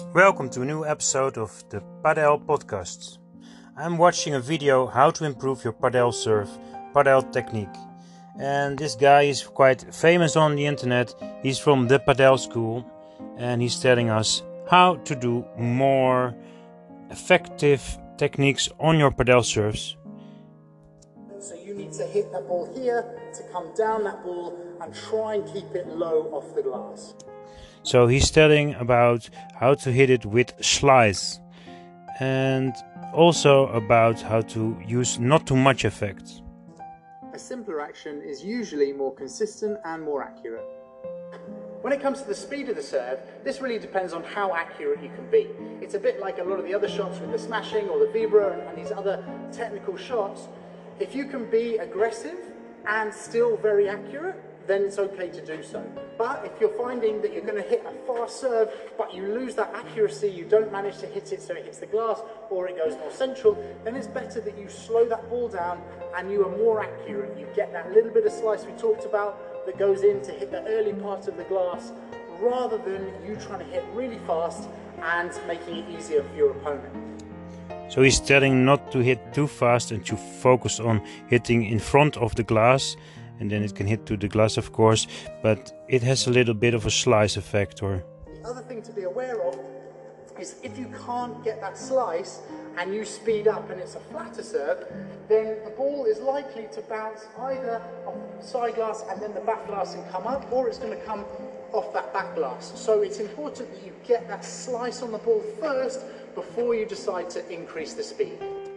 Welcome to a new episode of the Padel Podcast. I'm watching a video how to improve your Padel serve, Padel technique. And this guy is quite famous on the internet. He's from the Padel school and he's telling us how to do more effective techniques on your Padel serves. So you need to hit that ball here, to come down that ball and try and keep it low off the glass. So he's telling about how to hit it with slice and also about how to use not too much effect. A simpler action is usually more consistent and more accurate. When it comes to the speed of the serve, this really depends on how accurate you can be. It's a bit like a lot of the other shots with the smashing or the vibra and these other technical shots. If you can be aggressive and still very accurate, then it's okay to do so. But if you're finding that you're going to hit a fast serve, but you lose that accuracy, you don't manage to hit it so it hits the glass, or it goes more central, then it's better that you slow that ball down and you are more accurate. You get that little bit of slice we talked about that goes in to hit the early part of the glass, rather than you trying to hit really fast and making it easier for your opponent. So he's telling not to hit too fast and to focus on hitting in front of the glass, and then it can hit to the glass, of course, but it has a little bit of a slice effect. Or the other thing to be aware of is if you can't get that slice and you speed up and it's a flatter serve, then the ball is likely to bounce either off the side glass and then the back glass and come up, or it's going to come off that back glass. So it's important that you get that slice on the ball first before you decide to increase the speed.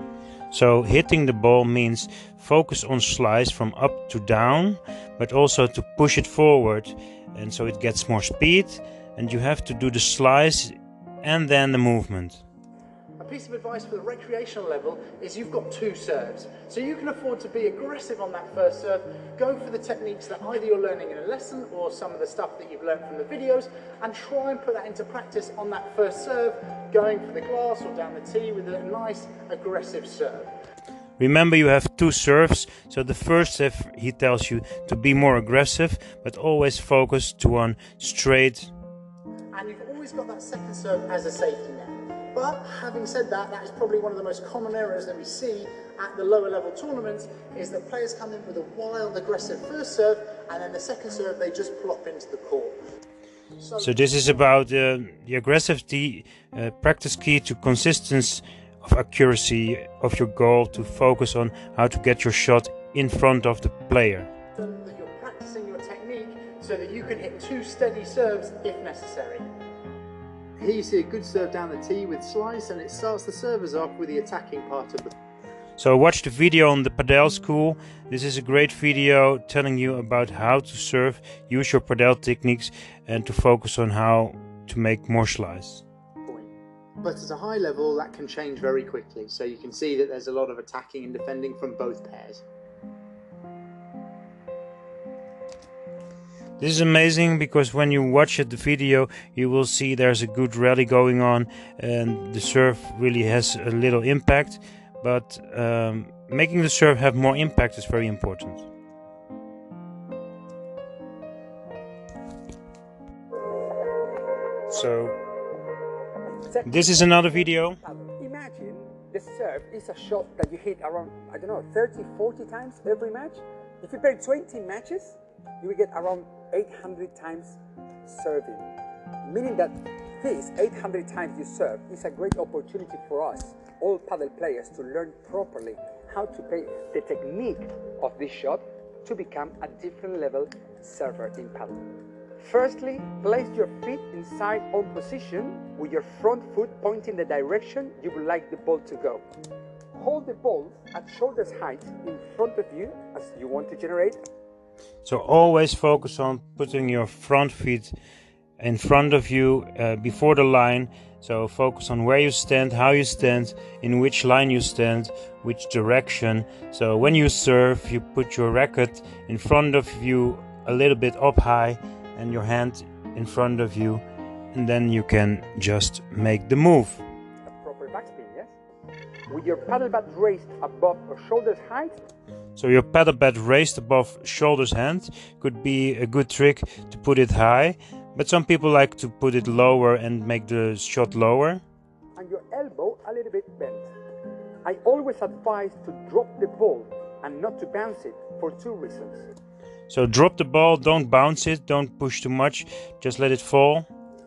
so hitting the ball means focus on slice from up to down, but also to push it forward, and so it gets more speed, and you have to do the slice and then the movement. A piece of advice for the recreational level is you've got two serves. So you can afford to be aggressive on that first serve. Go for the techniques that either you're learning in a lesson or some of the stuff that you've learned from the videos, and try and put that into practice on that first serve, going for the glass or down the tee with a nice aggressive serve. Remember, you have two serves, so the first serve he tells you to be more aggressive, but always focus to one straight. And you've always got that second serve as a safety net. But having said that, that is probably one of the most common errors that we see at the lower level tournaments, is that players come in with a wild aggressive first serve, and then the second serve they just plop into the court. So this is about the aggressivity, practice key to consistency of accuracy of your goal, to focus on how to get your shot in front of the player. That you're practicing your technique so that you can hit two steady serves if necessary. Here you see a good serve down the tee with slice, and it starts the servers off with the attacking part of the... So watch the video on the Padel school. This is a great video telling you about how to serve, use your Padel techniques, and to focus on how to make more slice. But at a high level that can change very quickly, so you can see that there's a lot of attacking and defending from both pairs. This is amazing because when you watch the video you will see there's a good rally going on and the serve really has a little impact, but making the serve have more impact is very important. So this is another video. Imagine the serve is a shot that you hit around, 30, 40 times every match. If you play 20 matches, you will get around 800 times serving. Meaning that this 800 times you serve is a great opportunity for us, all Padel players, to learn properly how to play the technique of this shot to become a different level server in Padel. Firstly, place your feet in side-on position with your front foot pointing the direction you would like the ball to go. Hold the ball at shoulder's height in front of you as you want to generate. So always focus on putting your front feet in front of you before the line. So focus on where you stand, how you stand, in which line you stand, which direction. So when you serve, you put your racket in front of you a little bit up high and your hand in front of you, and then you can just make the move. A proper backspin, yes? With your paddle bat raised above or shoulder's height. So your paddle bat raised above shoulder's height could be a good trick to put it high, But some people like to put it lower and make the shot lower. And your elbow a little bit bent. I always advise to drop the ball and not to bounce it for two reasons. So drop the ball, don't bounce it, don't push too much, just let it fall.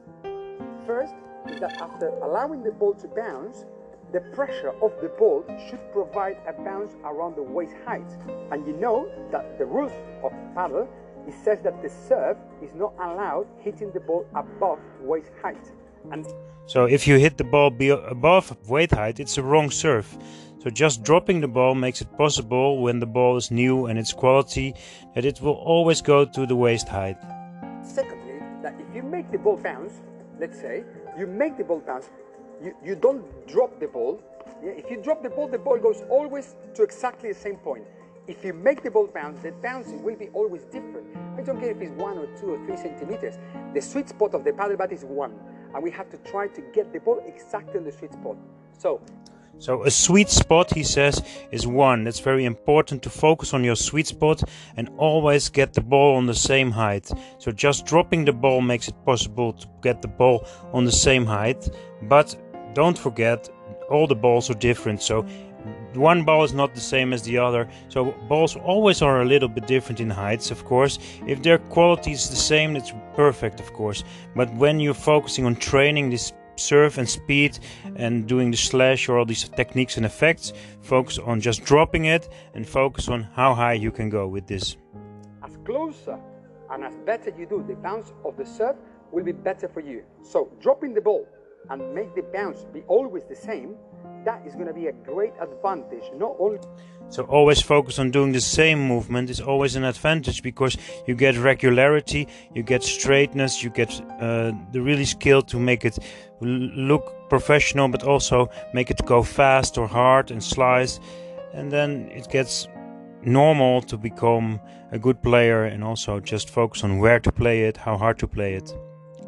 First is that after allowing the ball to bounce, the pressure of the ball should provide a bounce around the waist height. And you know that the rules of paddle, it says that the serve is not allowed hitting the ball above waist height. And so if you hit the ball above waist height, it's a wrong serve. So just dropping the ball makes it possible when the ball is new and its quality that it will always go to the waist height. Secondly, that if you make the ball bounce, let's say you make the ball bounce, you don't drop the ball. Yeah? If you drop the ball goes always to exactly the same point. If you make the ball bounce, the bouncing will be always different. I don't care if it's 1 or 2 or 3 centimeters. The sweet spot of the paddle bat is 1, and we have to try to get the ball exactly on the sweet spot. So a sweet spot, he says, is 1. That's very important, to focus on your sweet spot and always get the ball on the same height. So just dropping the ball makes it possible to get the ball on the same height. But don't forget, all the balls are different. So one ball is not the same as the other. So balls always are a little bit different in heights, of course. If their quality is the same, it's perfect, of course. But when you're focusing on training this serve and speed and doing the slash or all these techniques and effects, focus on just dropping it and focus on how high you can go with this. As closer and as better you do, the bounce of the serve will be better for you. So dropping the ball and make the bounce be always the same, that is going to be a great advantage. Not only So always focus on doing the same movement is always an advantage, because you get regularity, you get straightness, you get the really skill to make it look professional, but also make it go fast or hard and slice, and then it gets normal to become a good player, and also just focus on where to play it, how hard to play it.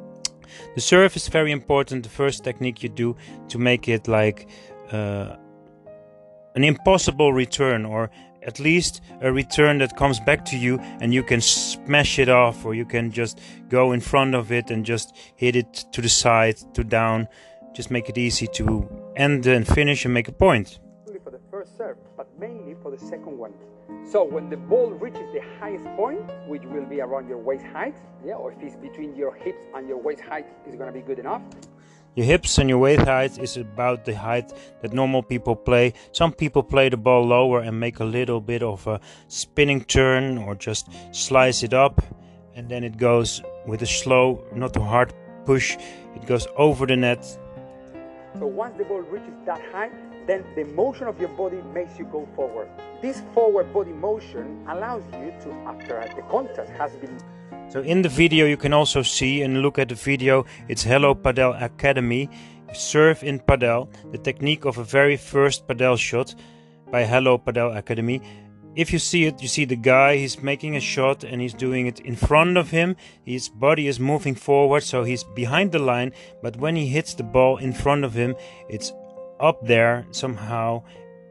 The serve is very important, the first technique you do to make it like an impossible return, or at least a return that comes back to you and you can smash it off, or you can just go in front of it and just hit it to the side, to down. Just make it easy to end and finish and make a point. Only for the first serve, but mainly for the second one. So when the ball reaches the highest point, which will be around your waist height, or if it's between your hips and your waist height, is going to be good enough. Your hips and your waist height is about the height that normal people play. Some people play the ball lower and make a little bit of a spinning turn, or just slice it up, and then it goes with a slow, not too hard push. It goes over the net. So once the ball reaches that height, then the motion of your body makes you go forward. This forward body motion allows you to, after the contact has been... So in the video you can also see, and look at the video, it's Hello Padel Academy, Serve in Padel, the technique of a very first padel shot by Hello Padel Academy. If you see it, you see the guy, he's making a shot and he's doing it in front of him. His body is moving forward, so he's behind the line, but when he hits the ball in front of him, it's up there, somehow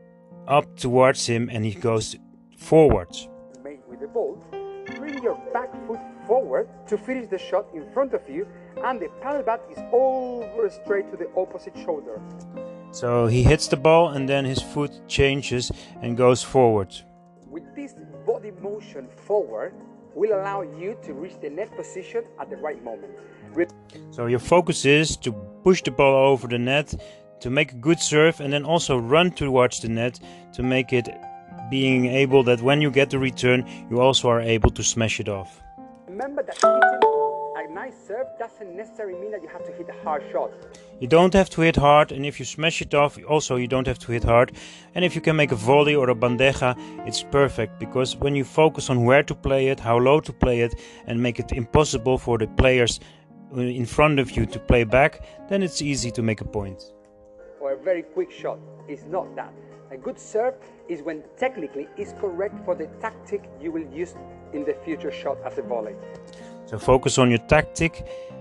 up towards him, and he goes forwards. Made with the ball, bring your back foot forward to finish the shot in front of you, and the paddle bat is over straight to the opposite shoulder. So he hits the ball and then his foot changes and goes forward. With this body motion forward will allow you to reach the net position at the right moment. So your focus is to push the ball over the net, to make a good serve, and then also run towards the net to make it being able that when you get the return, you also are able to smash it off. Remember that hitting a nice serve doesn't necessarily mean that you have to hit a hard shot. You don't have to hit hard, and if you smash it off, also you don't have to hit hard. And if you can make a volley or a bandeja, it's perfect, because when you focus on where to play it, how low to play it, and make it impossible for the players in front of you to play back, then it's easy to make a point. Or a very quick shot. It's not that. A good serve is when technically is correct for the tactic you will use in the future shot as a volley. So focus on your tactic.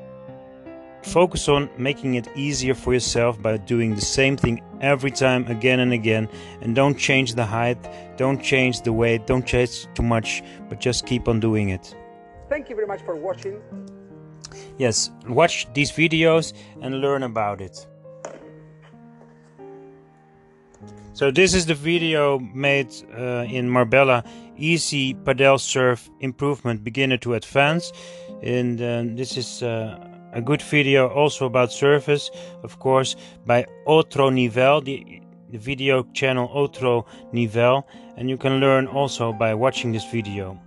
Focus on making it easier for yourself by doing the same thing every time, again and again. And don't change the height, don't change the weight, don't change too much, but just keep on doing it. Thank you very much for watching. Yes, watch these videos and learn about it. So this is the video made in Marbella, Easy Padel Serve Improvement Beginner to Advanced. And this is a good video also about service, of course, by Otro Nivel, the video channel Otro Nivel. And you can learn also by watching this video.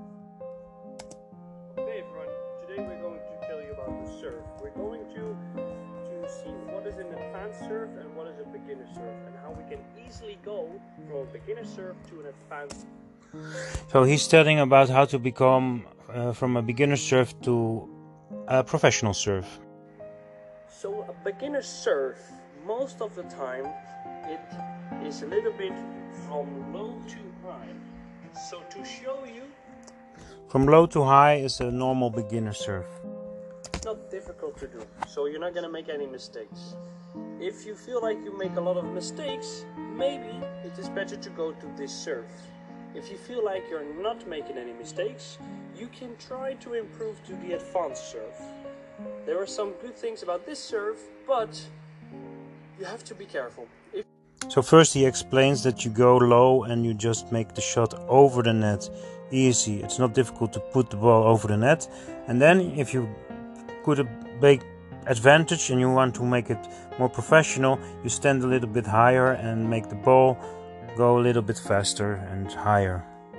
Okay everyone, today we're going to tell you about the serve. We're going to see what is an advanced serve and what is a beginner serve, and how we can easily go from a beginner serve to an advanced. So he's telling about how to become from a beginner serve to a professional serve. So a beginner serve, most of the time, it is a little bit from low to high. So to show you, From low to high is a normal beginner serve. it's not difficult to do, so you're not going to make any mistakes. If you feel like you make a lot of mistakes, maybe it is better to go to this serve. If you feel like you're not making any mistakes, you can try to improve to the advanced serve. There are some good things about this serve, but you have to be careful. So first he explains that you go low and you just make the shot over the net. Easy, it's not difficult to put the ball over the net. And then if you could a big advantage and you want to make it more professional, you stand a little bit higher and make the ball go a little bit faster and higher.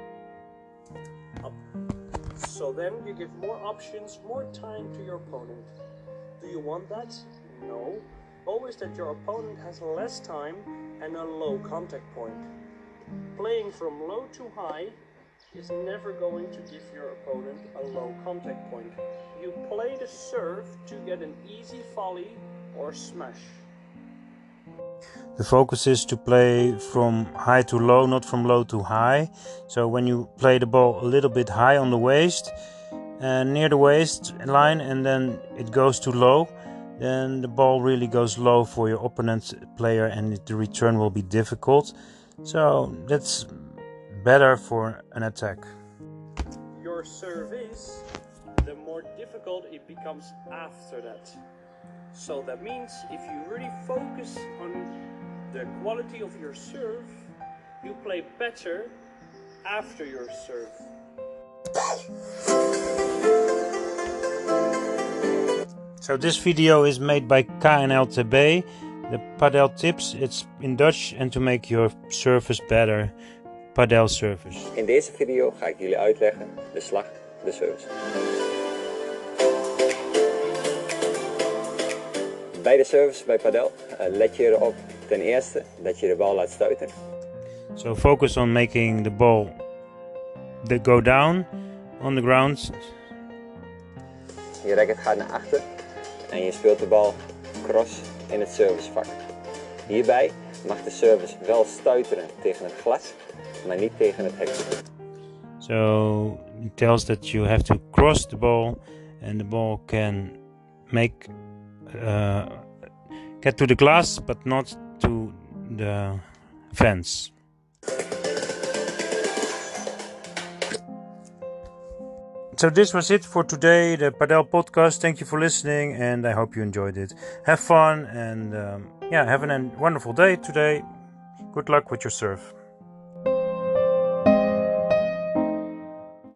So then you give more options, more time to your opponent. Do you want that? No. Always that your opponent has less time and a low contact point. Playing from low to high is never going to give your opponent a low contact point. You play the serve to get an easy volley or smash. The focus is to play from high to low, not from low to high. So when you play the ball a little bit high on the waist, near the waist line, and then it goes to low, then the ball really goes low for your opponent player and the return will be difficult. So that's better for an attack. Your serve is, the more difficult it becomes after that. So that means if you really focus on the quality of your serve, you play better after your serve. So this video is made by KNLTB, the Padel Tips. It's in Dutch and to make your service better, Padel service. In deze video ga ik jullie uitleggen de slag, de service. Bij de service bij padel let je erop ten eerste dat je de bal laat stuiten. So focus on making the ball go down on the ground. Je racket gaat naar achter en je speelt de bal cross in het servicevak. Hierbij mag de service wel stuiteren tegen het glas, maar niet tegen het hek. So it tells that you have to cross the ball and the ball can get to the glass but not to the fence. So this was it for today, the Padel podcast. Thank you for listening and I hope you enjoyed it. Have fun and have a wonderful day today. Good luck with your serve.